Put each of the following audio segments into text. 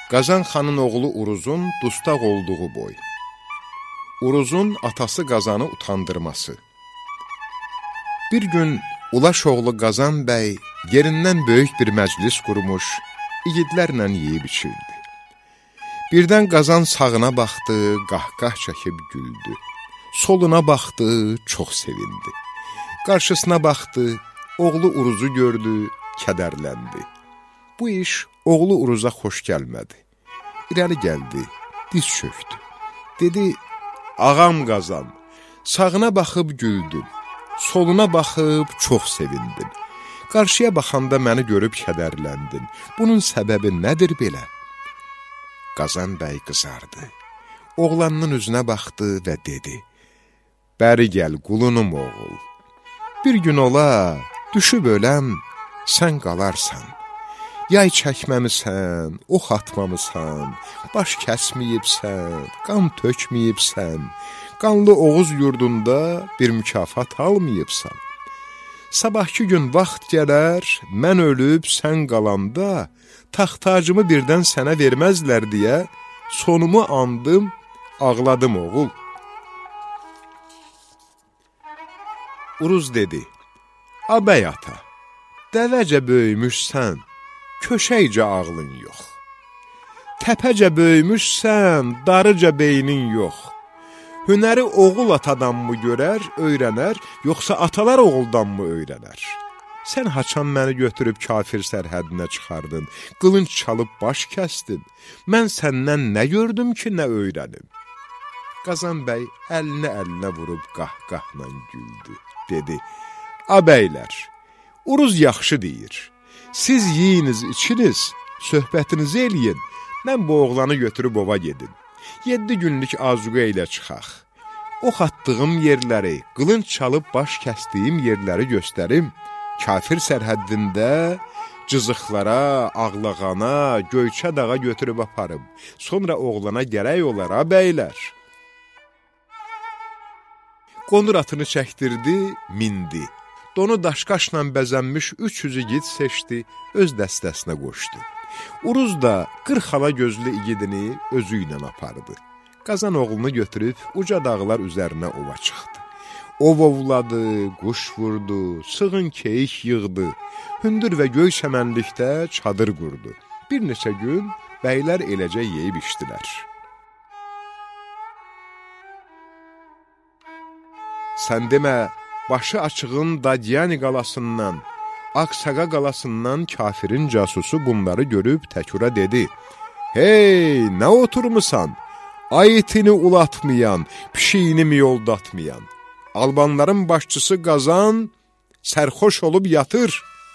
Qazan xanın oğlu Uruzun dustaq olduğu boy. Uruzun atası Qazanı utandırması. Bir gün Ulaş oğlu Qazan bəy yerindən böyük bir məclis qurmuş, igidlərlə yeyib içirdi. Birdən Qazan sağına baxdı, qahqah çəkib güldü. Soluna baxdı, çox sevindi. Qarşısına baxdı, oğlu Uruzu gördü, kədərləndi. Bu iş oğlu Uruza xoş gəlmədi. İrəli gəldi, diz çöktü. Dedi, ağam Qazan, sağına baxıb güldüm, soluna baxıb çox sevindim. Qarşıya baxanda məni görüb kədərləndin. Bunun səbəbi nədir belə? Qazan bəy qızardı. Oğlanın üzünə baxdı və dedi, bəri gəl qulunum oğul. Bir gün ola, düşüb öləm, sən qalarsan. Yay çəkməmisən, ox atmamısan, baş kəsməyibsən, qan tökməyibsən, qanlı Oğuz yurdunda bir mükafat almayıbsan. Sabahki gün vaxt gələr, mən ölüb sən qalanda, taxtacımı birdən sənə verməzlər deyə, sonumu andım, ağladım oğul. Uruz dedi, abəy ata, dəvəcə böyümüşsən, köşəkcə ağlın yox. Təpəcə böyümüşsən, darıca beynin yox. Hünəri oğul atadan mı görər, öyrənər, yoxsa atalar oğuldan mı öyrənər? Sən haçan məni götürüb kafir sərhədinə çıxardın, qılınc çalıb baş kəsdin. Mən səndən nə gördüm ki, nə öyrənim? Qazan bəy əlinə əlinə vurub qahqahla güldü. Dedi, abəylər, Uruz yaxşı deyir. Siz yiyiniz, içiniz, söhbətinizi eləyin, mən bu oğlanı götürüb ova gedim. 7 günlük azuqə ilə çıxaq. Ox atdığım yerləri, qılınc çalıb baş kəsdiyim yerləri göstərim. Kafir sərhəddində cızıqlara, ağlağana, göyçə dağa götürüb aparım. Sonra oğlana gərək olar, bəylər. Qonur atını çəkdirdi, mindi. Donu daşqaşla bəzənmiş 300 igid seçdi, öz dəstəsinə qoşdu. Uruz da 40 xala gözlü igidini özü ilə apardı. Qazan oğlunu götürüb uca dağlar üzərinə ova çıxdı. Ov ovladı, quş vurdu, sığın keyik yığdı. Hündür və göy çəmənlikdə çadır qurdu. Bir neçə gün bəylər eləcə yeyib içdilər. Sən demə, başı açığın Dadyani qalasından, Aksaqa qalasından kafirin casusu bunları görüb təkura dedi, hey, nə oturmusan? Ayetini ulatmayan, pişiyini mi yoldatmayan? Albanların başçısı Qazan sərxoş olub yatır.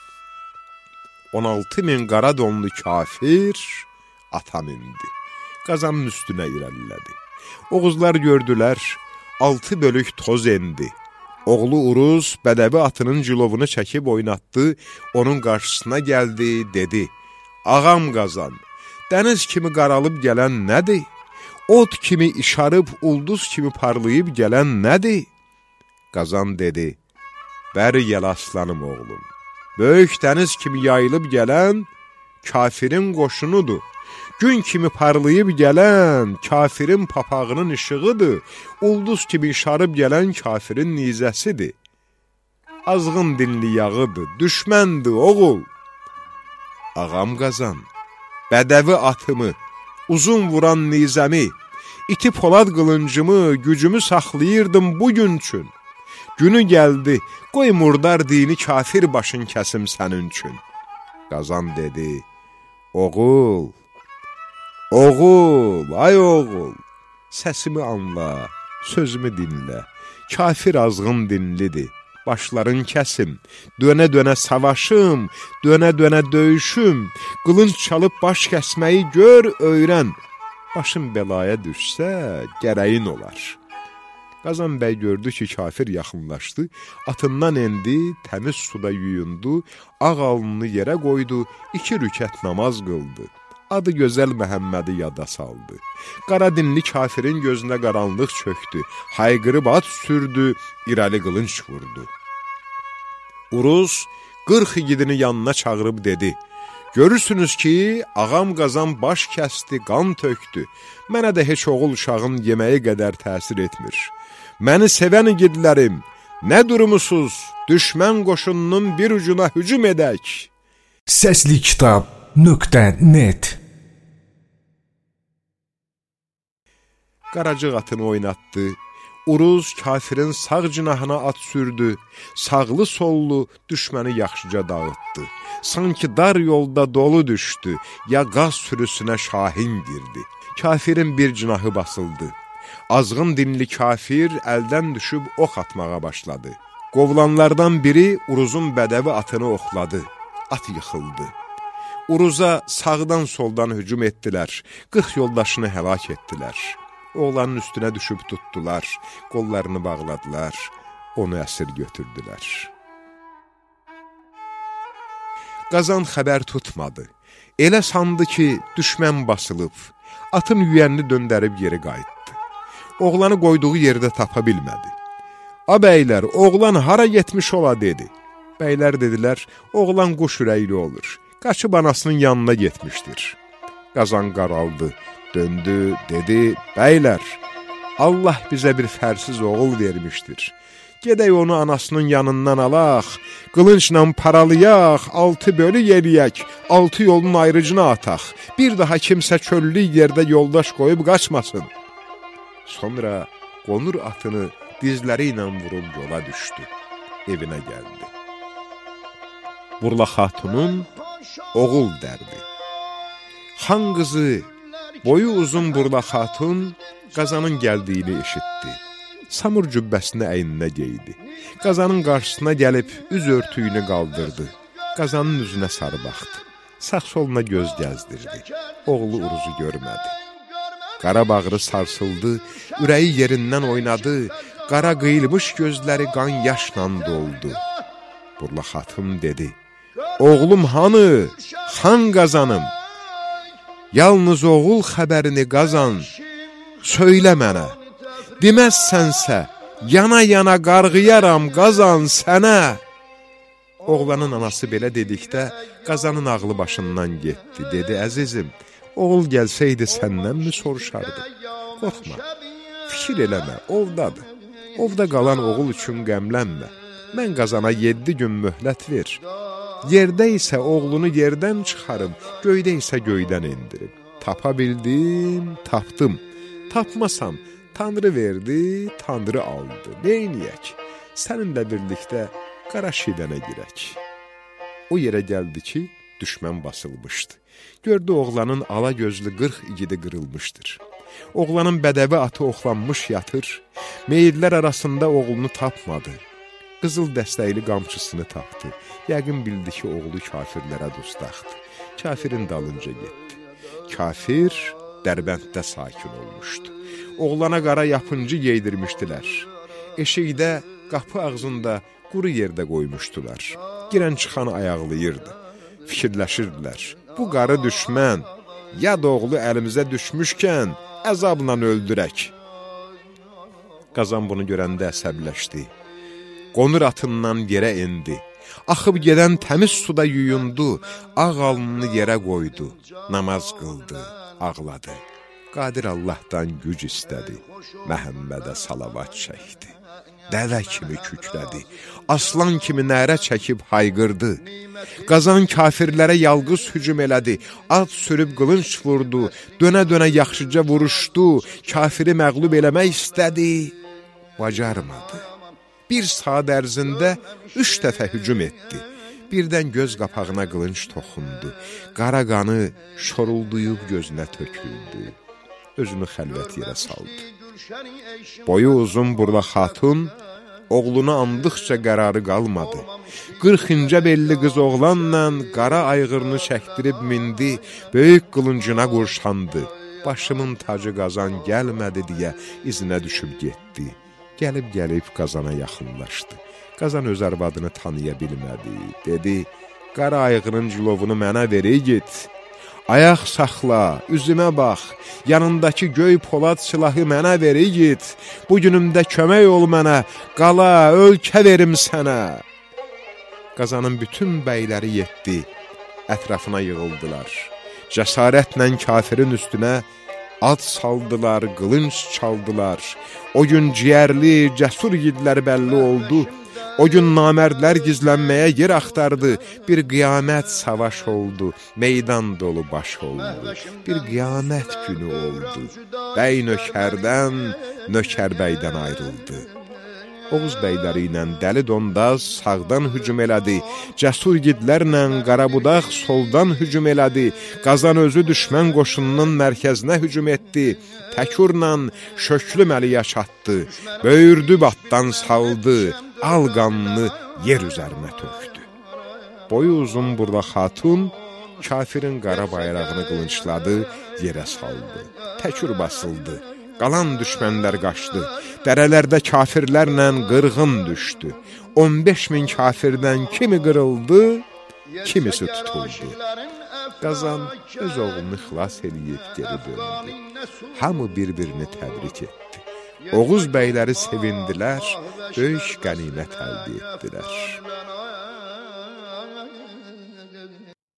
16.000 qara donlu kafir ata mindi. Qazanın üstünə irəlilədi. Oğuzlar gördülər, 6 bölük toz endi. Oğlu Uruz bədəvi atının cilovunu çəkib oynatdı, onun qarşısına gəldi, dedi, ağam Qazan, dəniz kimi qaralıb gələn nədir? Od kimi işarıb, ulduz kimi parlayıb gələn nədir? Qazan dedi, bəri gəl aslanım oğlum, böyük dəniz kimi yayılıb gələn kafirin qoşunudur. Gün kimi parlayıb gələn kafirin papağının işığıdır, ulduz kimi işarıb gələn kafirin nizəsidir. Azğın dinli yağıdır, düşməndir oğul. Ağam Qazan, bədəvi atımı, uzun vuran nizəmi, iti polad qılıncımı, gücümü saxlayırdım bugün üçün. Günü gəldi, qoy murdar dini kafir başın kəsim sənin üçün. Qazan dedi, oğul, oğul, ay oğul, səsimi anla, sözümü dinlə, kafir azğın dinlidir, başların kəsim, dönə-dönə savaşım, dönə-dönə döyüşüm, qılınc çalıb baş kəsməyi gör, öyrən, başın bəlaya düşsə, gərəyin olar. Qazan bəy gördü ki, kafir yaxınlaşdı, atından endi, təmiz suda yuyundu, ağ alnını yerə qoydu, 2 rükət namaz qıldı. Adı gözəl Məhəmmədi yada saldı. Qara dinli kafirin gözünə qaranlıq çöktü, hayqırıb at sürdü, irəli qılınc vurdu. Uruz 40 igidini yanına çağırıb dedi, Görürsünüz ki, ağam Qazan baş kəsdi, qan tökdü. Mənə də heç oğul uşağın yeməyi qədər təsir etmir. Məni sevən igidlərim, nə durumusuz, düşmən qoşununun bir ucuna hücum edək. Seslikitab.net Qaracıq atını oynatdı, Uruz kafirin sağ cinahına at sürdü, sağlı sollu düşməni yaxşıca dağıtdı. Sanki dar yolda dolu düşdü, ya qaz sürüsünə şahin girdi. Kafirin bir cinahı basıldı. Azğın dinli kafir əldən düşüb ox atmağa başladı. Qovlanlardan biri Uruzun bədəvi atını oxladı. At yıxıldı. Uruza sağdan soldan hücum etdilər, 40 yoldaşını həlak etdilər. Oğlanın üstünə düşüb tutdular, qollarını bağladılar, onu əsir götürdülər. Qazan xəbər tutmadı. Elə sandı ki, düşmən basılıb, atın yüyənini döndərib geri qayıtdı. Oğlanı qoyduğu yerdə tapa bilmədi. A bəylər, oğlan hara getmiş ola dedi. Bəylər dedilər, oğlan quş ürəkli olur, qaçıb anasının yanına getmişdir. Qazan qaraldı. Döndü, dedi, bəylər, Allah bizə bir fərsiz oğul vermişdir. Gedək onu anasının yanından alaq, qılınçla paralayaq, 6 bölü yeriyək, 6 yolun ayrıcına ataq. Bir daha kimsə çöllü yerdə yoldaş qoyub qaçmasın. Sonra qonur atını dizləri ilə vurub yola düşdü, evinə gəldi. Burla xatunun oğul dərdi. Xan qızı, boyu uzun Burla xatun Qazanın gəldiyini eşitdi. Samur cübbəsini əyninə geydi. Qazanın qarşısına gəlib üz örtüyünü qaldırdı. Qazanın üzünə sarı baxdı. Sağ-soluna göz gəzdirdi. Oğlu Uruzu görmədi. Qara bağrı sarsıldı, ürəyi yerindən oynadı. Qara qıyılmış gözləri qan yaşla doldu. Burla xatun dedi, oğlum hanı, xan Qazanım? Yalnız oğul xəbərini Qazan, söylə mənə, deməzsənsə, yana-yana qarğıyaram Qazan sənə. Oğlanın anası belə dedikdə, Qazanın ağlı başından getdi, dedi, əzizim, oğul gəlsəydi səndən mi soruşardı? Qorxma, fikir eləmə, ovdadır. Ovda qalan oğul üçün qəmlənmə. Mən Qazana 7 gün möhlət ver. Yerdə isə oğlunu yerdən çıxarım, göydə isə göydən indirim. Tapa bildim, tapdım. Tapmasam, Tanrı verdi, Tanrı aldı. Neyniyək? Səninlə birlikdə qara şivənə girək. O yerə gəldi ki, düşmən basılmışdı. Gördü oğlanın ala gözlü 40 igidi qırılmışdır. Oğlanın bədəvi atı oxlanmış yatır, meyillər arasında oğlunu tapmadı. Qızıl dəstəkli qamçısını tapdı. Yəqin bildi ki, oğlu kafirlərə dustaqdı. Kafirin dalınca getdi. Kafir Dərbənddə sakin olmuşdu. Oğlana qara yapıncı geydirmişdilər. Eşikdə, qapı ağzında quru yerdə qoymuşdular. Girən çıxan ayaqlayırdı. Fikirləşirdilər. Bu qarı düşmən, yad oğlu əlimizə düşmüşkən əzabla öldürək. Qazan bunu görəndə əsəbləşdi. Qonur atından yerə endi. Axıb gedən təmiz suda yuyundu, ağ alnını yerə qoydu, namaz qıldı, ağladı. Qadir Allahdan güc istədi, Məhəmmədə salavat çəkdi. Dəvə kimi kükrədi, aslan kimi nərə çəkib hayqırdı. Qazan kafirlərə yalqız hücum elədi, at sürüb qılınç vurdu, dönə-dönə yaxşıca vuruşdu, kafiri məğlub eləmək istədi, bacarmadı. Bir saat ərzində 3 dəfə hücum etdi. Birdən göz qapağına qılınç toxundu. Qara qanı şorulduyub gözünə töküldü. Özünü xəlvət yerə saldı. Boyu uzun Burla xatun oğlunu andıqca qərarı qalmadı. 40 incə belli qız oğlanla qara ayğırını çəkdirib mindi, böyük qılıncına qurşandı. Başımın tacı Qazan gəlmədi deyə izinə düşüb getdi. Gəlib Qazana yaxınlaşdı. Qazan öz arvadını tanıya bilmədi. Dedi, qara ayğının cilovunu mənə verə git. Ayaq saxla, üzümə bax, yanındakı göy polad silahı mənə verə git. Bugünümdə kömək ol mənə, qala, ölkə verim sənə. Qazanın bütün bəyləri yetdi. ətrafına yığıldılar. Cəsarətlə kafirin üstünə ad saldılar, qılınc çaldılar. O gün ciyərli, cəsur igidlər bəlli oldu. O gün namərdlər gizlənməyə yer axtardı. Bir qiyamət savaş oldu, meydan dolu baş oldu. Bir qiyamət günü oldu. Bəy nökərdən, nökər bəydən ayrıldı. Oğuz bəyləri ilə Dəli Dondaz sağdan hücum elədi. Cəsur igidlərlə Qarabudaq soldan hücum elədi. Qazan özü düşmən qoşununun mərkəzinə hücum etdi. Təkurla Şöklü Məliyə çatdı. Böyürdü batdan saldı. Al qanını yer üzərinə tökdü. Boyu uzun burla xatun kafirin qara bayrağını qılınçladı, yerə saldı. Təkur basıldı. Qalan düşmənlər qaçdı. Dərələrdə kafirlərlə qırğın düşdü. 15 min kafirdən kimi qırıldı, kimisi tutuldu. Qazan öz oğlunu xilas eləyib geri döndü. Hamı bir-birini təbrik etdi. Oğuz bəyləri sevindilər, böyük qənimət əldə etdilər.